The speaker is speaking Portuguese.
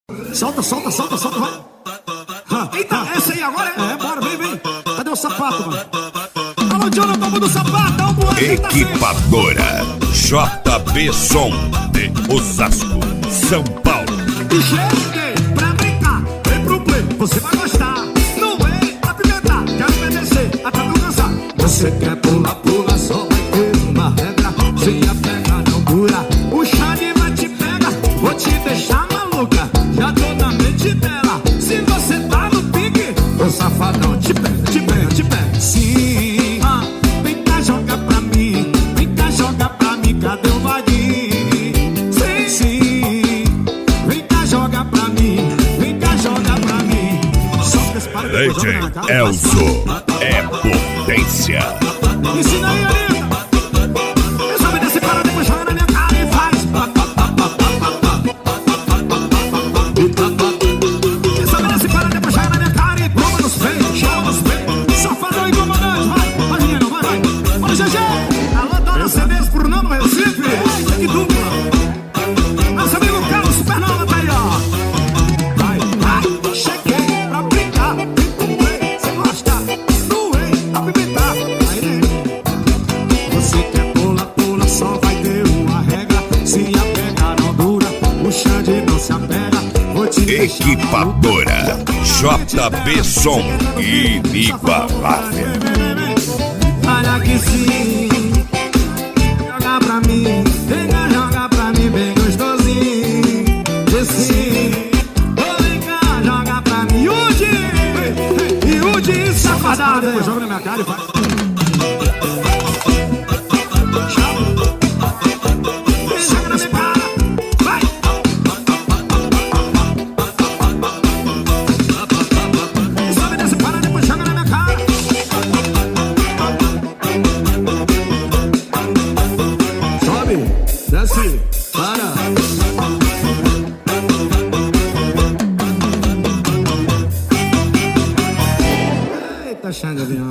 Solta, solta, solta, solta, vai. Eita, essa aí agora é? Bora, vem. Cadê o sapato, mano? Alô, Jonathan do sapatão, boa. Equipadora JB Som de Osasco, São Paulo. E cheguei pra brincar, vem pro play, você vai gostar. Não vem pra pimentar, quero obedecer até tu cansar. Você quer pular, pula, só vai ter uma regra. Se a pega não dura, o Xande vai te pegar. Vou te deixar maluca, já tô na mente dela. Se você tá no pique, o safadão te pega, te pega, te pega. Sim, vem cá jogar pra mim, vem cá jogar pra mim, cadê o vaguinho? Sim, vem cá jogar pra mim, vem cá jogar pra mim. Solta esse para depois, joga na cara. Elzo é potência. Ensina aí, Anitta. Resolve desse para depois, joga na minha cara e faz. Resolve desse para depois, joga na minha cara e bomba nos peitos, chama nos peitos. Safadão e comandante, vai, menino, vai. Olha o GG. Alô, dona CDs pro Nano Recife. Que dupla. Nosso amigo Carlos Supernova tá aí, ó. Vai, cheguei pra brincar. Vem com play, cê gosta. Doei, apimentar. Aí, você quer pula, pula, só vai ter uma regra. Se a pega não dura, o Xande não se apega. Vou te deixar Equipadora JB Som inigualável. Olha que sim, joga pra mim, vem cá, joga pra mim, bem gostosinho. Sim, vem cá, joga pra mim, Yudi, safadada. Depois joga na minha cara e vai. Joga na minha cara, vai. Sobe, desce, para, depois joga na minha cara. Sobe, desce, para. Eita, Xande, avião.